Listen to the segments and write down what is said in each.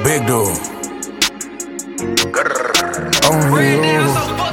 Big dude. Only you.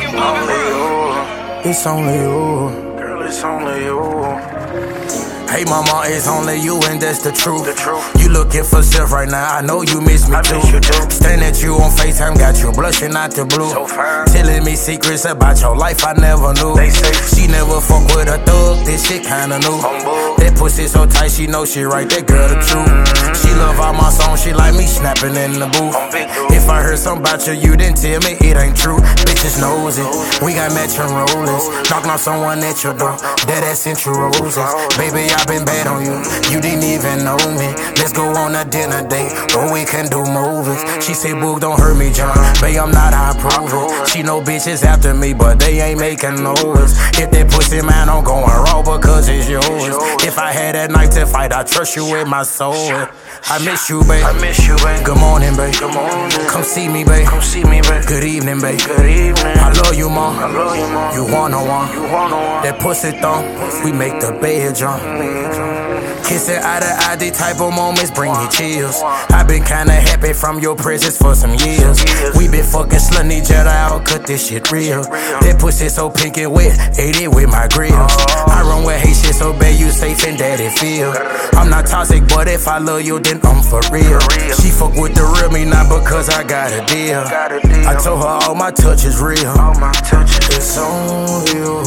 It's only you. Girl, it's only you. Hey mama, it's only you and that's the truth. You looking for self right now, I know you miss me too. Staring at you on FaceTime, got you blushing out the blue. So telling me secrets about your life I never knew. They say she never fuck with a thug, this shit kinda new. That pussy so tight, she know she right, that girl the truth. She love all my songs, she like me snapping in the booth. If I heard something about you, you didn't tell me it ain't true. Bitches knows it, we got matching rollers. Knocking off someone at your door, that ass sent you roses. Baby, I been bad on you, you didn't even know me. Let's go on a dinner date, or we can do movies. She said, Boog, don't hurt me, John. Babe, I'm not, I approve it. She know bitches after me, but they ain't making noise. If that pussy man, I'm going raw because it's yours. If I had that night to fight, I trust you with my soul. I miss you, babe. Good morning, babe. Come see me, babe. Good evening, babe. I love you, mom. You wanna one. That pussy thump, we make the bed jump. Kissing eye to eye, these type of moments bring me chills. I've been kinda happy from your presence for some years. We been fucking slutting each other out, cut this shit real. That pussy so pink and wet, ate it with my grills. I run with hate shit so bad, you safe and daddy feel. I'm not toxic, but if I love you, then I'm for real. She fuck with the real me, not because I got a deal. I told her all my touch is real. It's only you.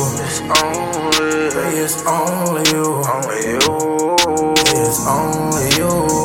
It's only you. It's only you.